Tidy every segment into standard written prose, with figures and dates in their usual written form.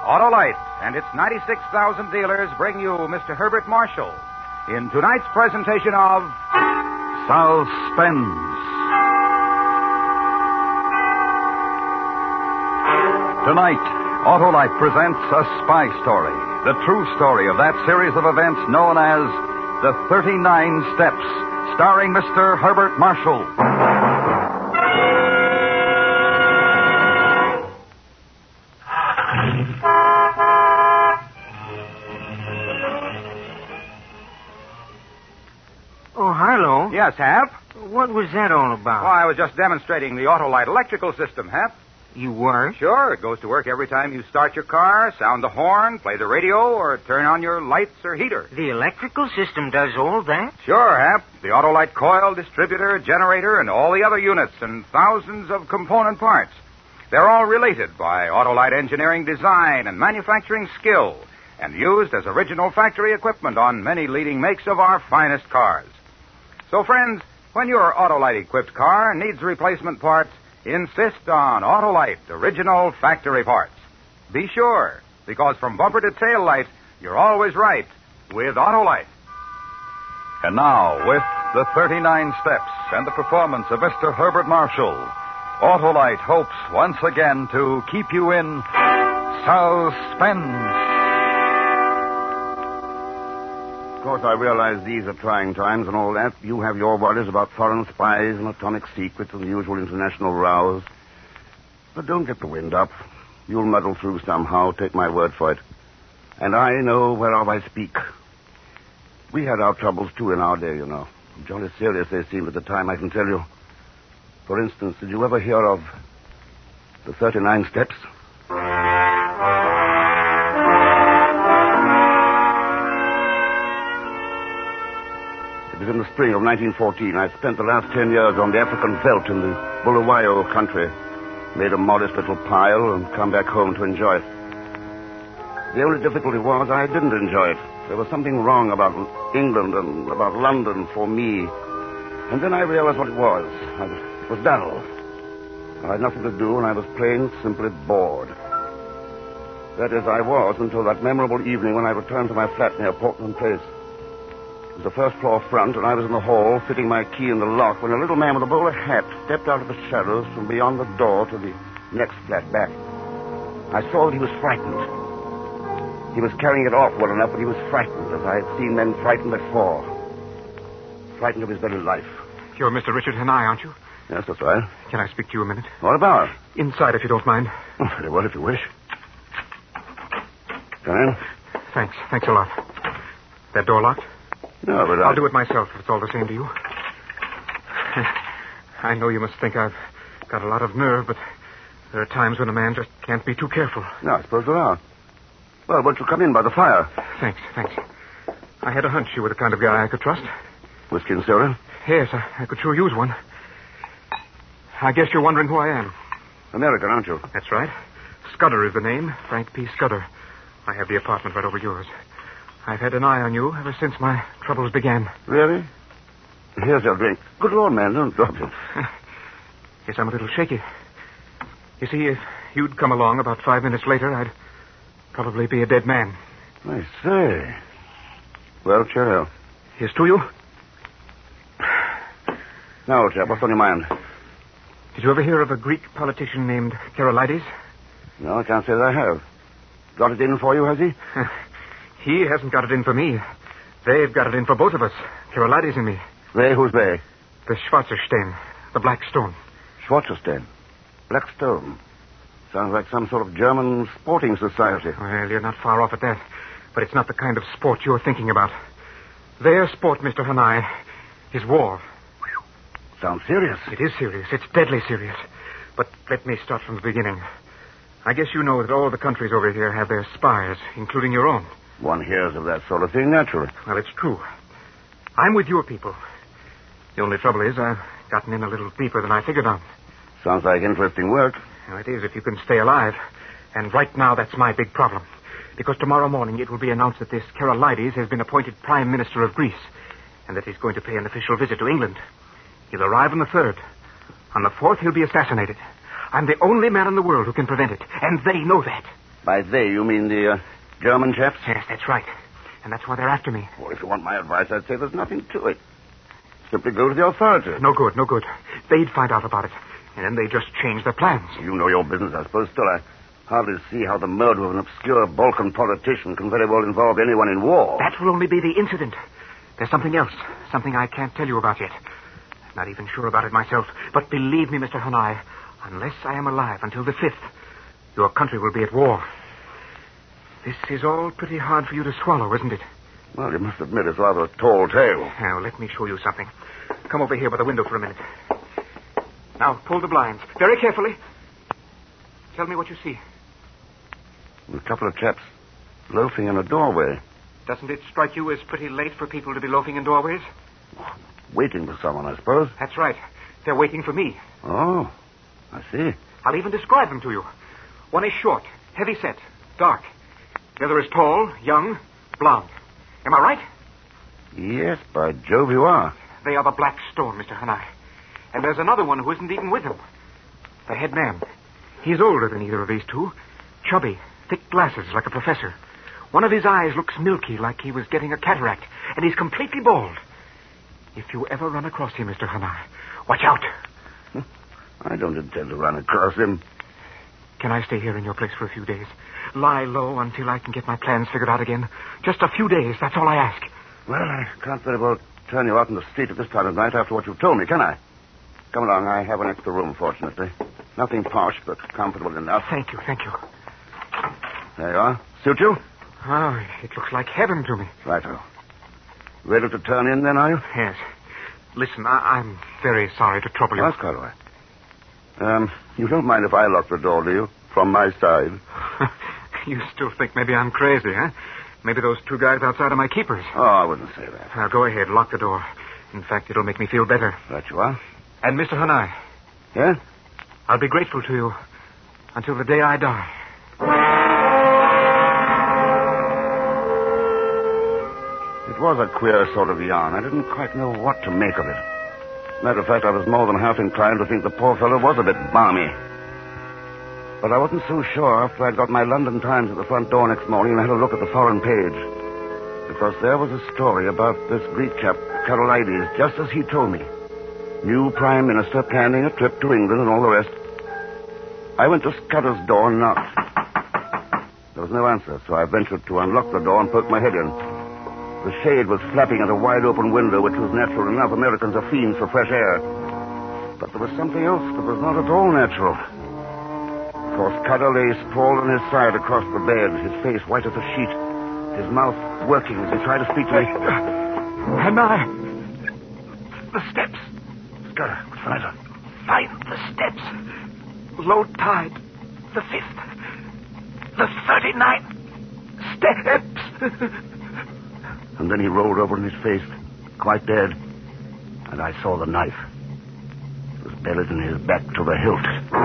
Autolite and its 96,000 dealers bring you Mr. Herbert Marshall in tonight's presentation of Suspense. Tonight, Autolite presents A Spy Story, the true story of that series of events known as The 39 Steps, starring Mr. Herbert Marshall. Oh, hello. Yes, Hap? What was that all about? Oh, I was just demonstrating the Autolite electrical system, Hap. You were? Sure, it goes to work every time you start your car, sound the horn, play the radio, or turn on your lights or heater. The electrical system does all that? Sure, Hap. The Autolite coil, distributor, generator, and all the other units and thousands of component parts. They're all related by Autolite engineering design and manufacturing skill and used as original factory equipment on many leading makes of our finest cars. So, friends, when your Autolite-equipped car needs replacement parts, insist on Autolite original factory parts. Be sure, because from bumper to tail light, you're always right with Autolite. And now, with the 39 steps and the performance of Mr. Herbert Marshall, Autolite hopes once again to keep you in suspense. Of course, I realize these are trying times and all that. You have your worries about foreign spies and atomic secrets and the usual international rows. But don't get the wind up. You'll muddle through somehow, take my word for it. And I know whereof I speak. We had our troubles, too, in our day, you know. Jolly serious they seemed at the time, I can tell you. For instance, did you ever hear of the 39 Steps? It was in the spring of 1914. I'd spent the last 10 years on the African veldt in the Bulawayo country. Made a modest little pile and come back home to enjoy it. The only difficulty was I didn't enjoy it. There was something wrong about England and about London for me. And then I realized what it was. It was dull. I had nothing to do, and I was plain, simply bored. That is, I was until that memorable evening when I returned to my flat near Portland Place. It was the first floor front, and I was in the hall, fitting my key in the lock, when a little man with a bowler hat stepped out of the shadows from beyond the door to the next flat back. I saw that he was frightened. He was carrying it off well enough, but he was frightened, as I had seen men frightened before. Frightened of his very life. You're Mr. Richard Hanai, aren't you? Yes, that's right. Can I speak to you a minute? What about? Inside, if you don't mind. Oh, very well, if you wish. Come in. Thanks a lot. That door locked? No, but I'll do it myself, if it's all the same to you. I know you must think I've got a lot of nerve, but there are times when a man just can't be too careful. No, I suppose there are. Well, won't you come in by the fire? Thanks. I had a hunch you were the kind of guy I could trust. Whiskey and soda? Yes, I could sure use one. I guess you're wondering who I am. American, aren't you? That's right. Scudder is the name. Frank P. Scudder. I have the apartment right over yours. I've had an eye on you ever since my troubles began. Really? Here's your drink. Good Lord, man, don't drop it. Yes, I'm a little shaky. You see, if you'd come along about 5 minutes later, I'd probably be a dead man. I say. Well, cheerio. Here's to you. Now, old chap, what's on your mind? Did you ever hear of a Greek politician named Karolides? No, I can't say that I have. Got it in for you, has he? He hasn't got it in for me. They've got it in for both of us, Karolides and me. They? Who's they? The Schwarzerstein, the Black Stone. Schwarzerstein. Black Stone. Sounds like some sort of German sporting society. Well, you're not far off at that. But it's not the kind of sport you're thinking about. Their sport, Mr. Hanai, is war. Sounds serious. It is serious. It's deadly serious. But let me start from the beginning. I guess you know that all the countries over here have their spies, including your own. One hears of that sort of thing naturally. Well, it's true. I'm with your people. The only trouble is I've gotten in a little deeper than I figured on. Sounds like interesting work. Well, it is if you can stay alive. And right now, that's my big problem. Because tomorrow morning it will be announced that this Karolides has been appointed Prime Minister of Greece, and that he's going to pay an official visit to England. He'll arrive on the 3rd. On the 4th, he'll be assassinated. I'm the only man in the world who can prevent it, and they know that. By they, you mean the German chaps? Yes, that's right. And that's why they're after me. Well, if you want my advice, I'd say there's nothing to it. Simply go to the authorities. No good, no good. They'd find out about it. And then they'd just change their plans. You know your business, I suppose. Still, I hardly see how the murder of an obscure Balkan politician can very well involve anyone in war. That will only be the incident. There's something else. Something I can't tell you about yet. I'm not even sure about it myself. But believe me, Mr. Hanai, unless I am alive until the 5th, your country will be at war. This is all pretty hard for you to swallow, isn't it? Well, you must admit it's rather a tall tale. Now, let me show you something. Come over here by the window for a minute. Now, pull the blinds. Very carefully. Tell me what you see. A couple of chaps loafing in a doorway. Doesn't it strike you as pretty late for people to be loafing in doorways? Waiting for someone, I suppose. That's right. They're waiting for me. Oh, I see. I'll even describe them to you. One is short, heavy set, dark. The other is tall, young, blonde. Am I right? Yes, by Jove, you are. They are the Black Stone, Mr. Hanai. And there's another one who isn't even with them. The head man. He's older than either of these two. Chubby, thick glasses like a professor. One of his eyes looks milky like he was getting a cataract. And he's completely bald. If you ever run across him, Mr. Hanai, watch out. I don't intend to run across him. Can I stay here in your place for a few days? Lie low until I can get my plans figured out again. Just a few days, that's all I ask. Well, I can't very well turn you out in the street at this time of night after what you've told me, can I? Come along, I have an extra room, fortunately. Nothing posh, but comfortable enough. Thank you, thank you. There you are. Suit you? Oh, it looks like heaven to me. Righto. Ready to turn in, then, are you? Yes. Listen, I'm very sorry to trouble you. That's quite all right. You don't mind if I lock the door, do you? From my side. You still think maybe I'm crazy, huh? Maybe those two guys outside are my keepers. Oh, I wouldn't say that. Now, go ahead. Lock the door. In fact, it'll make me feel better. Right you are. And Mr. Hanai. Yeah? I'll be grateful to you until the day I die. It was a queer sort of yarn. I didn't quite know what to make of it. Matter of fact, I was more than half inclined to think the poor fellow was a bit balmy. But I wasn't so sure after I'd got my London Times at the front door next morning and had a look at the foreign page. Because there was a story about this Greek chap, Karolaides, just as he told me. New Prime Minister planning a trip to England and all the rest. I went to Scudder's door and knocked. There was no answer, so I ventured to unlock the door and poke my head in. The shade was flapping at a wide-open window, which was natural enough. Americans are fiends for fresh air. But there was something else that was not at all natural. For Scudder lay sprawled on his side across the bed, his face white as a sheet, his mouth working as he tried to speak to me. Hanai! The steps. Scudder, what's the matter? Find the steps. Low tide. The 5th. The 39th. Steps. And then he rolled over on his face, quite dead. And I saw the knife. It was buried in his back to the hilt.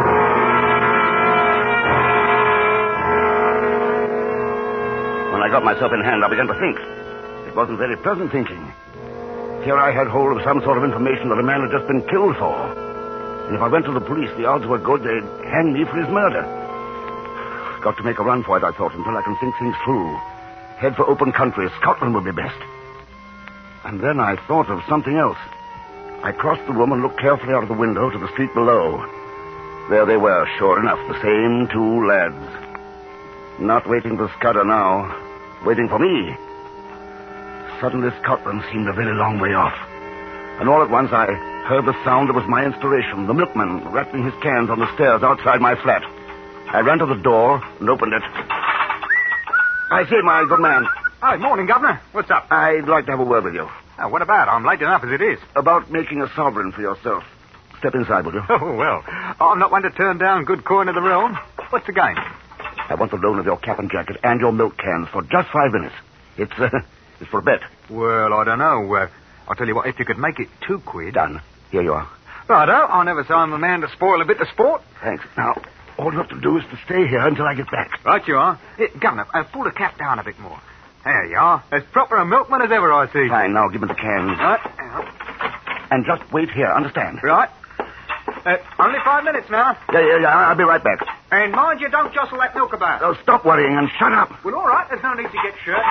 When I got myself in hand, I began to think. It wasn't very pleasant thinking. Here I had hold of some sort of information that a man had just been killed for. And if I went to the police, the odds were good they'd hang me for his murder. Got to make a run for it, I thought, until I can think things through. Head for open country. Scotland would be best. And then I thought of something else. I crossed the room and looked carefully out of the window to the street below. There they were, sure enough, the same two lads. Not waiting for Scudder now. Waiting for me. Suddenly Scotland seemed a very long way off. And all at once I heard the sound that was my inspiration, the milkman rattling his cans on the stairs outside my flat. I ran to the door and opened it. I say, my good man. Hi, morning, Governor. What's up? I'd like to have a word with you. What about? I'm late enough as it is. About making a sovereign for yourself. Step inside, will you? Oh, well. I'm not one to turn down good coin of the realm. What's the game? I want the loan of your cap and jacket and your milk cans for just 5 minutes. It's for a bet. Well, I don't know. I'll tell you what, if you could make it £2. Done. Here you are. Righto. I'll never say I'm a man to spoil a bit of sport. Thanks. Now, all you have to do is to stay here until I get back. Right you are. Governor, pull the cap down a bit more. There you are. As proper a milkman as ever I see. Fine. Now give me the cans. Right. And just wait here. Understand? Right. Only 5 minutes now. Yeah. I'll be right back. And mind you don't jostle that milk about. Oh, stop worrying and shut up. Well, all right. There's no need to get shirty.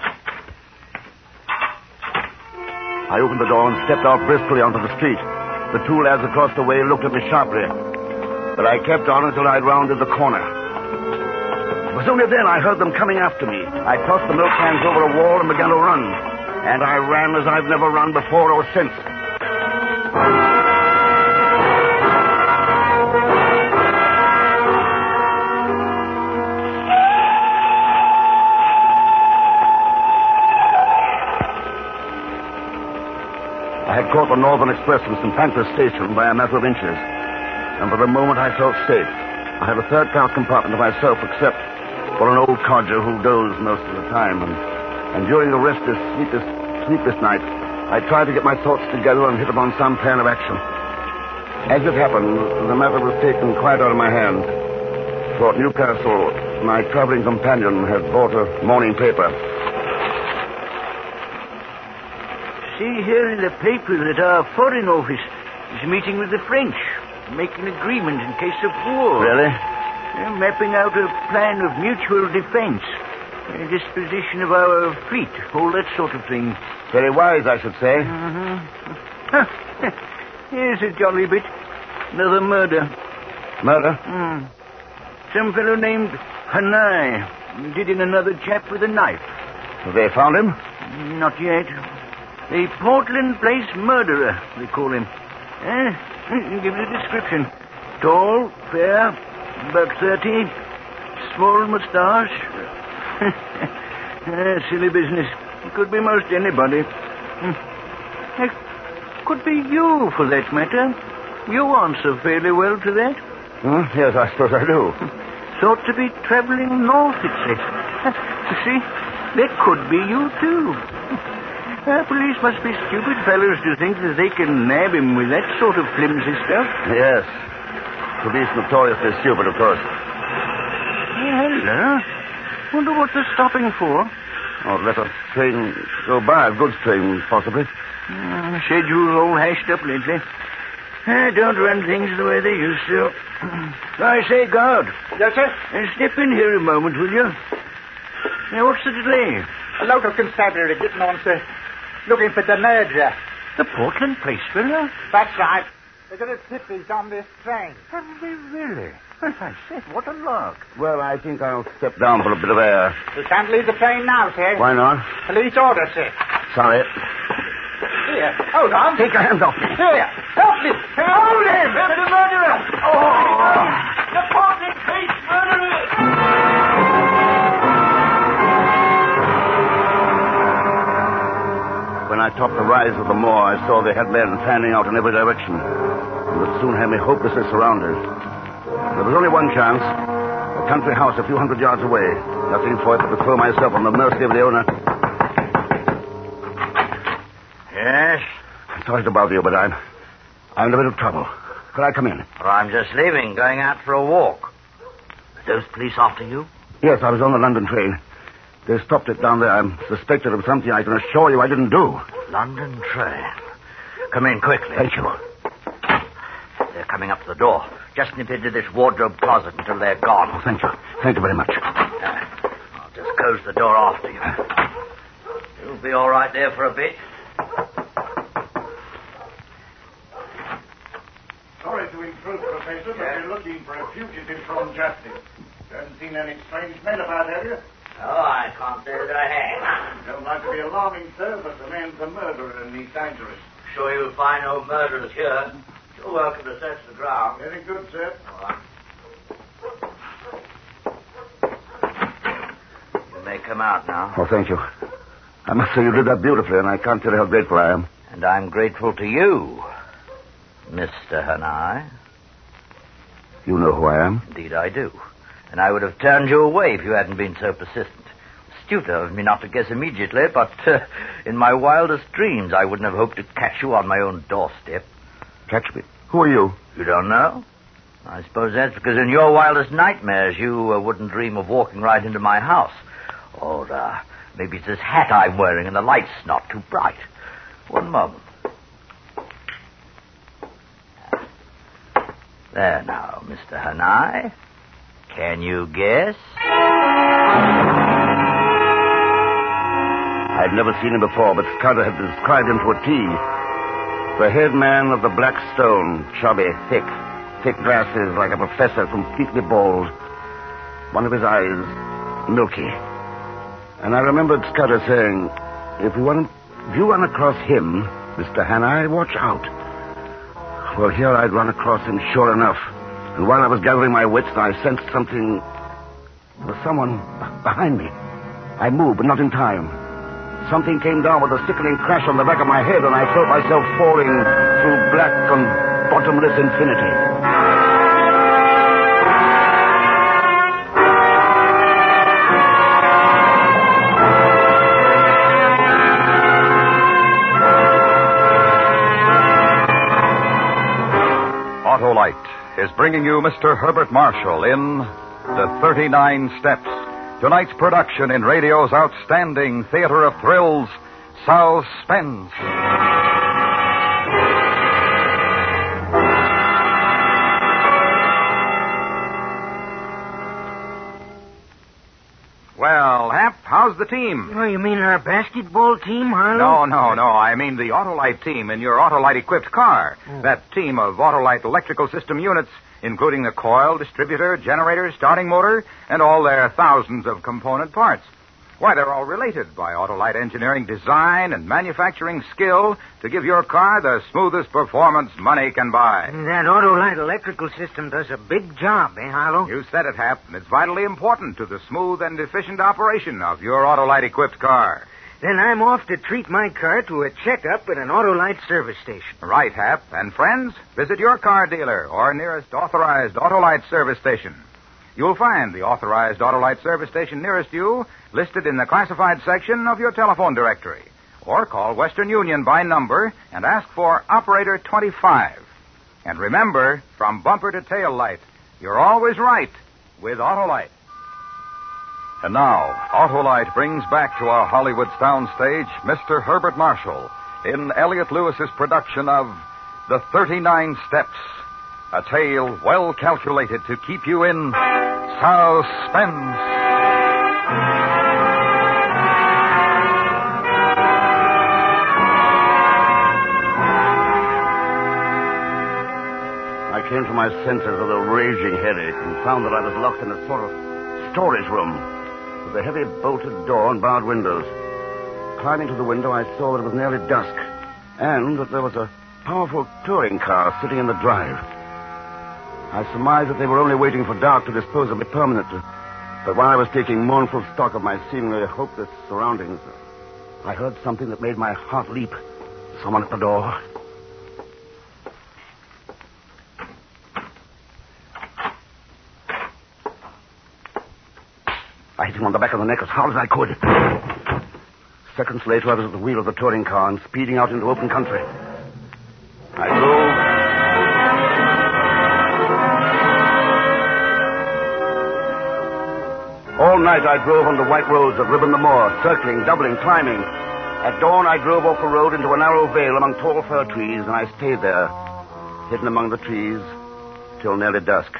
I opened the door and stepped out briskly onto the street. The two lads across the way looked at me sharply. But I kept on until I'd rounded the corner. It was only then I heard them coming after me. I tossed the milk cans over a wall and began to run. And I ran as I've never run before or since. I had caught the Northern Express from St. Pancras Station by a matter of inches. And for the moment I felt safe. I had a third-class compartment to myself except for an old codger who dozed most of the time. And during the restless, sleepless nights, I tried to get my thoughts together and hit upon some plan of action. As it happened, the matter was taken quite out of my hands. For at Newcastle, my traveling companion had bought a morning paper. See here in the paper that our Foreign Office is meeting with the French, making an agreement in case of war. Really? They're mapping out a plan of mutual defense, disposition of our fleet, all that sort of thing. Very wise, I should say. Here's a jolly bit. Another murder. Murder? Some fellow named Hanai did in another chap with a knife. Have they found him? Not yet. The Portland Place murderer, they call him. Give you a description. Tall, fair, about 30, small moustache. Silly business. Could be most anybody. Could be you, for that matter. You answer fairly well to that. Yes, I suppose I do. Thought to be traveling north, it says. You see, that could be you, too. Police must be stupid fellows to think that they can nab him with that sort of flimsy stuff. Yes. Police notoriously stupid, of course. Hello. Wonder what they're stopping for. Or let a train go by, a goods train, possibly. Schedule's all hashed up lately. Don't run things the way they used to. I say, guard. Yes, sir? Step in here a moment, will you? Now, what's the delay? A local constabulary getting on, sir. Looking for the murderer. The Portland Place fellow? That's right. They're going to tip he's on this train. Have they really? As I said, what a lark. Well, I think I'll step down for a bit of air. We can't leave the train now, sir. Why not? Police order, sir. Sorry. Here, hold on. Take your hands off me. Here, help me. Hold him. That's the murderer. Oh. The Portland Place murderer. When I topped the rise of the moor, I saw they had men fanning out in every direction. And would soon have me hopelessly surrounded. There was only one chance. A country house a few hundred yards away. Nothing for it but to throw myself on the mercy of the owner. Yes? I'm sorry to bother you, but I'm in a bit of trouble. Could I come in? Well, I'm just leaving, going out for a walk. Are those police after you? Yes, I was on the London train. They stopped it down there. I'm suspected of something I can assure you I didn't do. London train. Come in quickly. Thank you. They're coming up to the door. Just nip into this wardrobe closet until they're gone. Oh, thank you. Thank you very much. I'll just close the door after you. You'll be all right there for a bit. Sorry to intrude, Professor, but we're looking for a fugitive from justice. You haven't seen any strange men about, have you? Oh, I can't say that I have. Don't like to be alarming, sir, but the man's a murderer and he's dangerous. Sure you'll find no murderers here. You're welcome to search the ground. Very good, sir. All right. You may come out now. Oh, thank you. I must say you did that beautifully, and I can't tell you how grateful I am. And I'm grateful to you, Mr. Hanai. You know who I am? Indeed I do. And I would have turned you away if you hadn't been so persistent. Astute of me not to guess immediately, but in my wildest dreams I wouldn't have hoped to catch you on my own doorstep. Catch me? Who are you? You don't know? I suppose that's because in your wildest nightmares you wouldn't dream of walking right into my house. Or maybe it's this hat I'm wearing and the light's not too bright. One moment. There now, Mr. Hanai. Can you guess? I'd never seen him before, but Scudder had described him to a T. The head man of the Black Stone, chubby, thick glasses like a professor, completely bald. One of his eyes, milky. And I remembered Scudder saying, if you run across him, Mr. Hannay, watch out. Well, here I'd run across him sure enough. And while I was gathering my wits, I sensed something. There was someone behind me. I moved, but not in time. Something came down with a sickening crash on the back of my head, and I felt myself falling through black and bottomless infinity. Autolite is bringing you Mr. Herbert Marshall in The 39 Steps. Tonight's production in radio's outstanding theater of thrills, Suspense. Well, Hap, how's the team? Oh, you mean our basketball team, Harlow? No. I mean the Autolite team in your Autolite-equipped car. Oh. That team of Autolite electrical system units, including the coil, distributor, generator, starting motor, and all their thousands of component parts. Why, they're all related by Autolite engineering design and manufacturing skill to give your car the smoothest performance money can buy. And that Autolite electrical system does a big job, Harlow? You said it, Hap, and it's vitally important to the smooth and efficient operation of your Autolite-equipped car. Then I'm off to treat my car to a checkup at an Autolite service station. Right, Hap. And friends, visit your car dealer or nearest authorized Autolite service station. You'll find the authorized Autolite service station nearest you listed in the classified section of your telephone directory. Or call Western Union by number and ask for Operator 25. And remember, from bumper to tail light, you're always right with Autolite. And now, Autolite brings back to our Hollywood soundstage Mr. Herbert Marshall in Elliot Lewis's production of The 39 Steps, a tale well calculated to keep you in suspense. I came to my senses with a raging headache and found that I was locked in a sort of storage room with a heavy bolted door and barred windows. Climbing to the window, I saw that it was nearly dusk and that there was a powerful touring car sitting in the drive. I surmised that they were only waiting for dark to dispose of me permanently. But while I was taking mournful stock of my seemingly hopeless surroundings, I heard something that made my heart leap. Someone at the door. I hit him on the back of the neck as hard as I could. Seconds later, I was at the wheel of the touring car and speeding out into open country. I drove. All night I drove on the white roads that ribbon the moor, circling, doubling, climbing. At dawn I drove off the road into a narrow vale among tall fir trees, and I stayed there, hidden among the trees, till nearly dusk.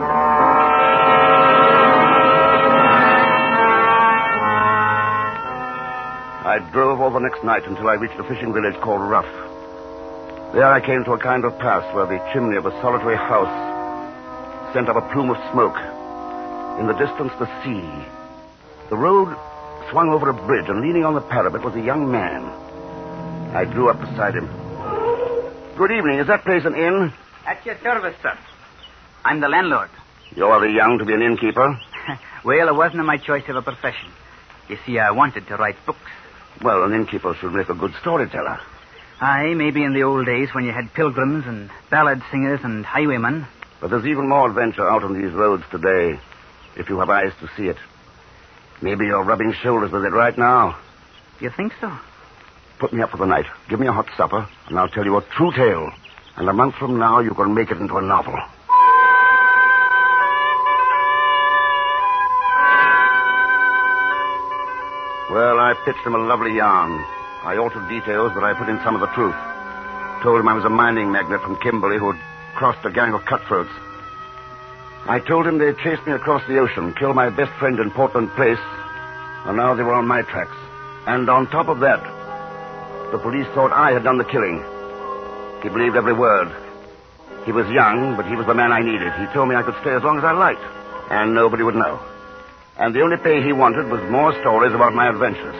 I drove all the next night until I reached a fishing village called Ruff. There I came to a kind of pass where the chimney of a solitary house sent up a plume of smoke. In the distance, the sea. The road swung over a bridge, and leaning on the parapet was a young man. I drew up beside him. Good evening. Is that place an inn? At your service, sir. I'm the landlord. You're too young to be an innkeeper. Well, it wasn't my choice of a profession. You see, I wanted to write books. Well, an innkeeper should make a good storyteller. Aye, maybe in the old days when you had pilgrims and ballad singers and highwaymen. But there's even more adventure out on these roads today, if you have eyes to see it. Maybe you're rubbing shoulders with it right now. You think so? Put me up for the night. Give me a hot supper, and I'll tell you a true tale. And a month from now, you can make it into a novel. Well, I pitched him a lovely yarn. I altered details, but I put in some of the truth. Told him I was a mining magnate from Kimberley who had crossed a gang of cutthroats. I told him they'd chased me across the ocean, killed my best friend in Portland Place, and now they were on my tracks. And on top of that, the police thought I had done the killing. He believed every word. He was young, but he was the man I needed. He told me I could stay as long as I liked, and nobody would know. And the only pay he wanted was more stories about my adventures.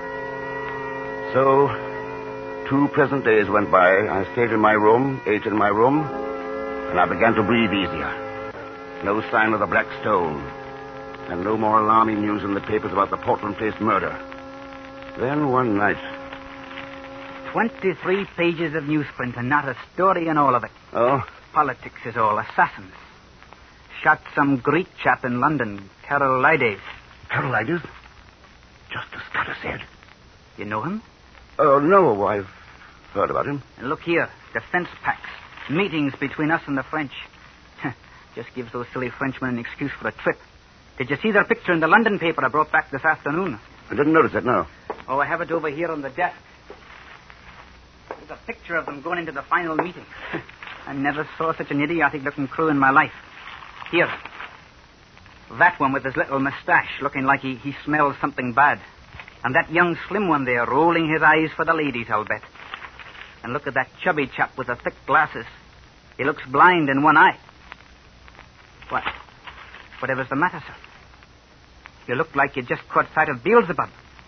So, 2 pleasant days went by. I stayed in my room, ate in my room, and I began to breathe easier. No sign of the Black Stone, and no more alarming news in the papers about the Portland Place murder. Then one night... 23 pages of newsprint and not a story in all of it. Oh? Politics is all. Assassins. Shot some Greek chap in London, Karolides. Karolides? Just as Scudder said. You know him? Oh, no, I've heard about him. And look here, defense pacts. Meetings between us and the French. Just gives those silly Frenchmen an excuse for a trip. Did you see their picture in the London paper I brought back this afternoon? I didn't notice it, no. Oh, I have it over here on the desk. There's a picture of them going into the final meeting. I never saw such an idiotic-looking crew in my life. Here. That one with his little mustache, looking like he smells something bad. And that young slim one there, rolling his eyes for the ladies, I'll bet. And look at that chubby chap with the thick glasses. He looks blind in one eye. What? Whatever's the matter, sir? You look like you just caught sight of Beelzebub.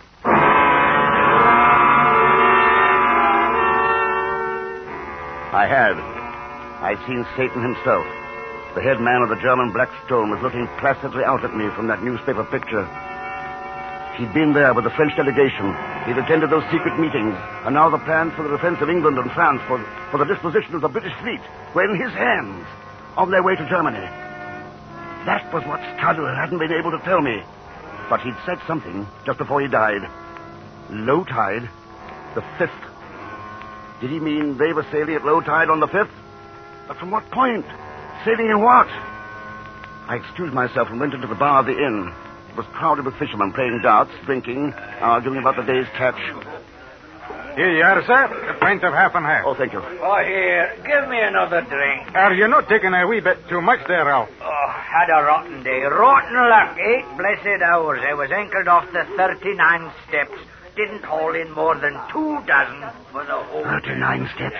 I had. I'd seen Satan himself. The head man of the German Black Stone was looking placidly out at me from that newspaper picture. He'd been there with the French delegation. He'd attended those secret meetings. And now the plans for the defense of England and France for the disposition of the British fleet were in his hands on their way to Germany. That was what Scudder hadn't been able to tell me. But he'd said something just before he died. Low tide, the 5th. Did he mean they were sailing at low tide on the 5th? But from what point? Sailing in what? I excused myself and went into the bar of the inn. It was crowded with fishermen playing darts, drinking, arguing about the day's catch. Here you are, sir. A pint of half and half. Oh, thank you. Oh, here, give me another drink. Are you not taking a wee bit too much there, Ralph? Oh, had a rotten day. Rotten luck. 8 blessed hours. I was anchored off the 39 steps. Didn't haul in more than 2 dozen for the whole 39 steps.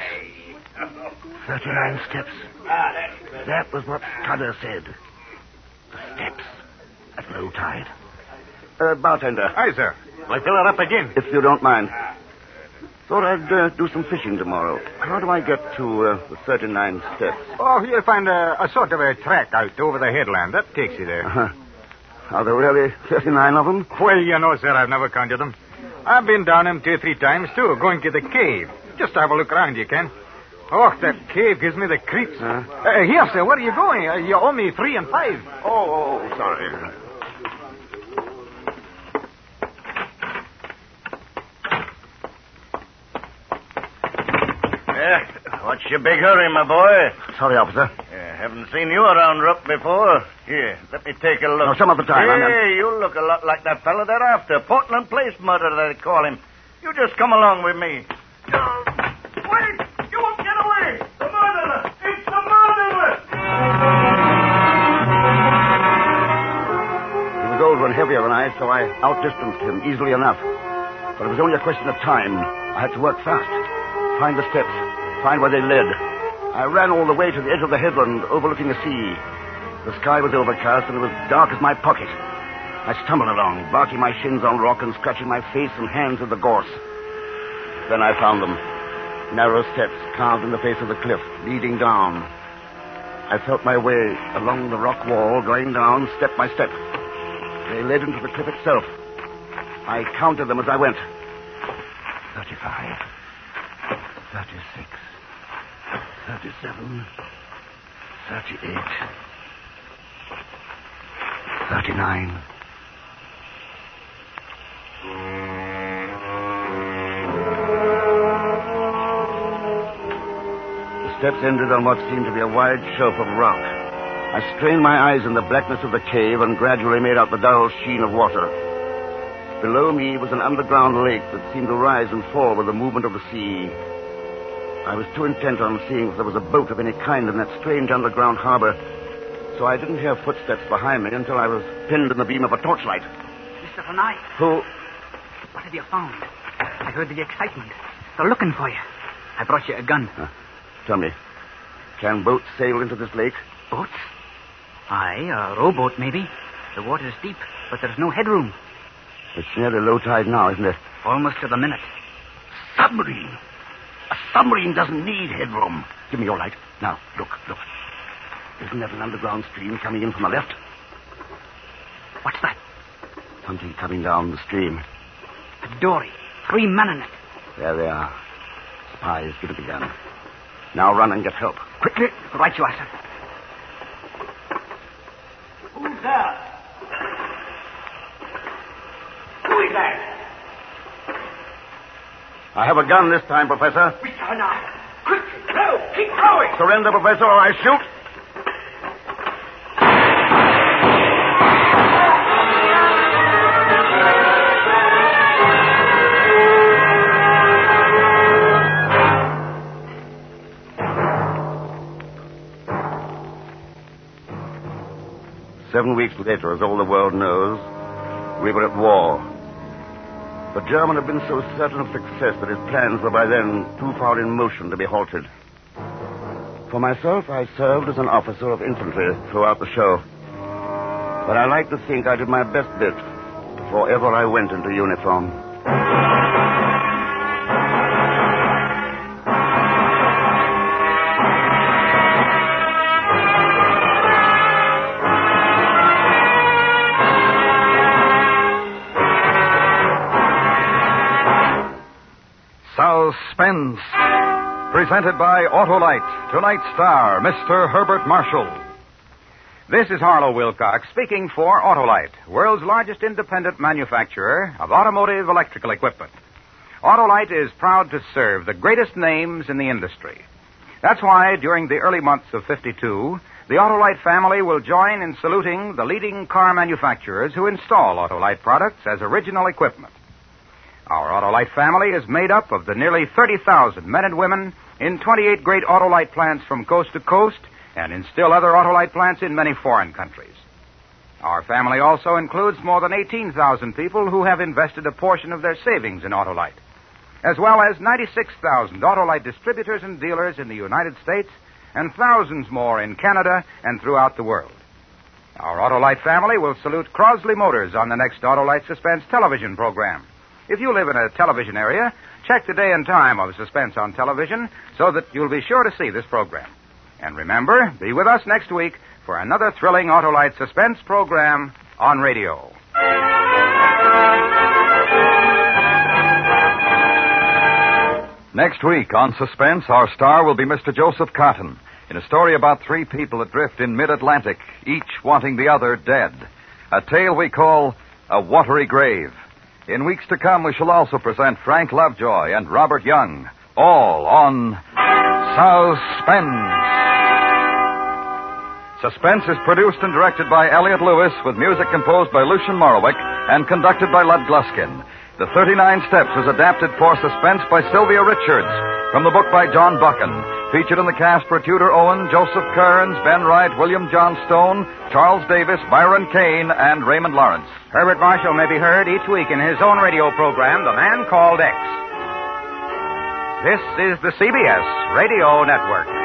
39 steps. That was what Scudder said. The steps at low tide. Bartender. Aye, sir. I'll fill it up again. If you don't mind. Thought I'd do some fishing tomorrow. How do I get to the 39 steps? Oh, you'll find a sort of a track out over the headland. That takes you there. Uh-huh. Are there really 39 of them? Well, you know, sir, I've never counted them. I've been down them 2 or 3 times, too, going to the cave. Just have a look around, you can. Oh, that cave gives me the creeps. Here, sir, where are you going? You owe me 3 and 5. Oh, sorry. What's your big hurry, my boy? Sorry, officer. Haven't seen you around Rook before. Here, let me take a look. No, some other time. Hey, you look a lot like that fella they're after. Portland Place murder, they call him. You just come along with me. Wait! You won't get away! The murderer! It's the murderer! He was older and heavier than I, so I outdistanced him easily enough. But it was only a question of time. I had to work fast. Find the steps. Find where they led. I ran all the way to the edge of the headland, overlooking the sea. The sky was overcast, and it was dark as my pocket. I stumbled along, barking my shins on rock and scratching my face and hands in the gorse. Then I found them. Narrow steps carved in the face of the cliff, leading down. I felt my way along the rock wall, going down step by step. They led into the cliff itself. I counted them as I went. 35. 36. 37. 38. 39. The steps ended on what seemed to be a wide shelf of rock. I strained my eyes in the blackness of the cave and gradually made out the dull sheen of water. Below me was an underground lake that seemed to rise and fall with the movement of the sea. I was too intent on seeing if there was a boat of any kind in that strange underground harbor. so I didn't hear footsteps behind me until I was pinned in the beam of a torchlight. Mr. Renai. Who? What have you found? I heard the excitement. They're looking for you. I brought you a gun. Tell me, can boats sail into this lake? Boats? Aye, a rowboat maybe. The water's deep, but there's no headroom. It's nearly low tide now, isn't it? Almost to the minute. Submarine! A submarine doesn't need headroom. Give me your light. Now, look. Isn't that an underground stream coming in from the left? What's that? Something coming down the stream. A dory. 3 men in it. There they are. Spies, give it the gun. Now run and get help. Quickly. Right you are, sir. Who's there? Who is that? I have a gun this time, Professor. Mr. Renai. Quickly, row. Keep rowing. Surrender, Professor, or I shoot. 7 weeks later, as all the world knows, we were at war. The German had been so certain of success that his plans were by then too far in motion to be halted. For myself, I served as an officer of infantry throughout the show. But I like to think I did my best bit before ever I went into uniform. Suspense. Presented by Autolite. Tonight's star, Mr. Herbert Marshall. This is Harlow Wilcox speaking for Autolite, world's largest independent manufacturer of automotive electrical equipment. Autolite is proud to serve the greatest names in the industry. That's why during the early months of '52, the Autolite family will join in saluting the leading car manufacturers who install Autolite products as original equipment. Our Autolite family is made up of the nearly 30,000 men and women in 28 great Autolite plants from coast to coast and in still other Autolite plants in many foreign countries. Our family also includes more than 18,000 people who have invested a portion of their savings in Autolite, as well as 96,000 Autolite distributors and dealers in the United States and thousands more in Canada and throughout the world. Our Autolite family will salute Crosley Motors on the next Autolite Suspense television program. If you live in a television area, check the day and time of Suspense on television so that you'll be sure to see this program. And remember, be with us next week for another thrilling Autolite Suspense program on radio. Next week on Suspense, our star will be Mr. Joseph Cotton in a story about 3 people adrift in mid-Atlantic, each wanting the other dead. A tale we call A Watery Grave. In weeks to come, we shall also present Frank Lovejoy and Robert Young, all on Suspense. Suspense is produced and directed by Elliott Lewis, with music composed by Lucian Morowick and conducted by Lud Gluskin. The 39 Steps was adapted for Suspense by Sylvia Richards, from the book by John Buchan. Featured in the cast were Tudor Owen, Joseph Kearns, Ben Wright, William John Stone, Charles Davis, Byron Kane, and Raymond Lawrence. Herbert Marshall may be heard each week in his own radio program, The Man Called X. This is the CBS Radio Network.